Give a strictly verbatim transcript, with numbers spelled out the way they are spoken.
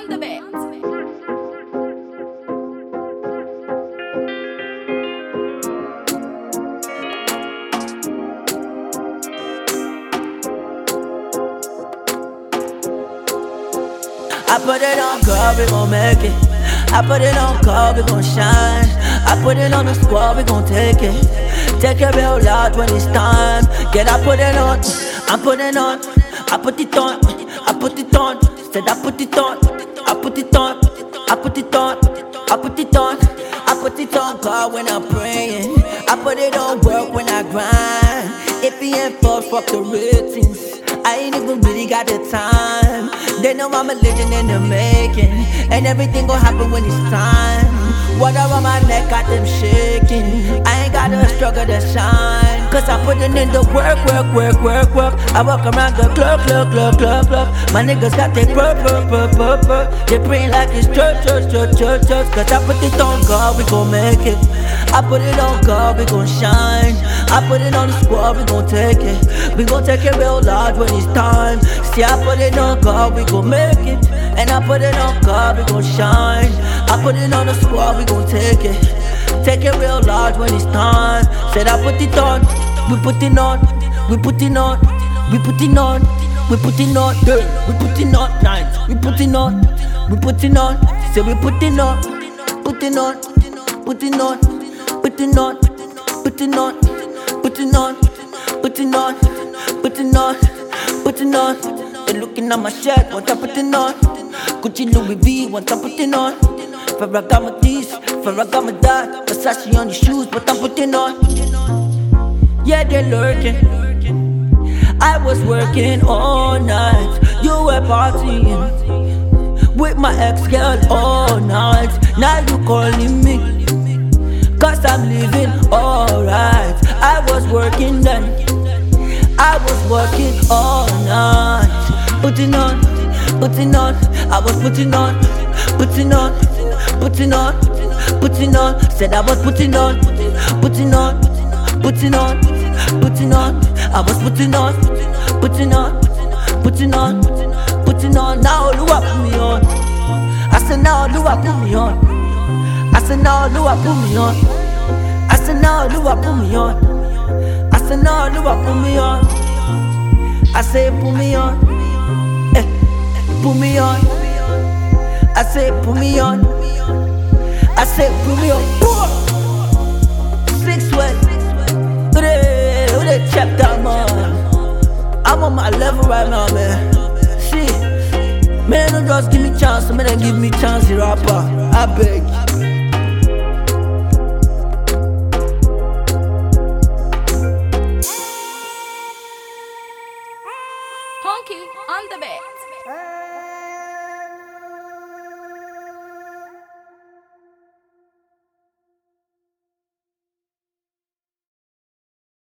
on the bed. I put it on God, we gon' make it. I put it on God, we gon' shine. I put it on the squad, we gon' take it. Take it real loud when it's time. Get I put it on, I put it on. I put it on, I put it on. Said I put it on, I put it on. I put it on, I put it on. I put it on God when I'm praying. I put it on work when I grind. If he ain't false, fuck the ratings. I ain't even really got the time. They know I'm a legend in the making, and everything gon' happen when it's time. Water on my neck got them shaking. I ain't gotta struggle to shine, cause I put it in the work, work, work, work, work. I walk around the clock, clock, clock, clock, clock. My niggas got their purr, purr, purr, purr, purr. They praying like it's church, church, church, church, church. Cause I put it on God, we gon' make it. I put it on God, we gon' shine. I put it on the squad, we gon' take it. We gon' take it real large when it's time. See, I put it on God, we gon' make it. And I put it on God, we gon' shine. I put it on the squad, we gon' take it. Take it real large when it's time. Said I put it on, we put it on, we put it on, we put it on, we put it on, yeah. We put it on, nice. We put it on, we put it on. Say we put it on, put it on, put it on, put it on, put it on, put it on, put it on, put it on, put it on. They looking at my shirt, want I put it on. Gucci, Louis V, want I put it on. Ferragamo this, Ferragamo that. Versace on the shoes, but I'm putting on. Yeah, they're lurking. I was working all night. You were partying with my ex-girl all night. Now you calling me, cause I'm living alright. I was working then, I was working all night. Putting on, putting on, I was putting on, putting on, putting on, putting on. Said I was putting on, putting on, putting on, putting on. I was putting on, putting on, putting on, putting on. Now do I put me on? I said now do I put me on? I said now do I put me on? I said now do I put me on? I said now do I put me on? I say put me on, eh, put me on. I say put me on, I say put me on. Six way, who they, who they check that man? I'm on my level right now, man. Shit, man, don't just give me chance, man, don't give me chance, the rapper. I beg. Honky on the bed.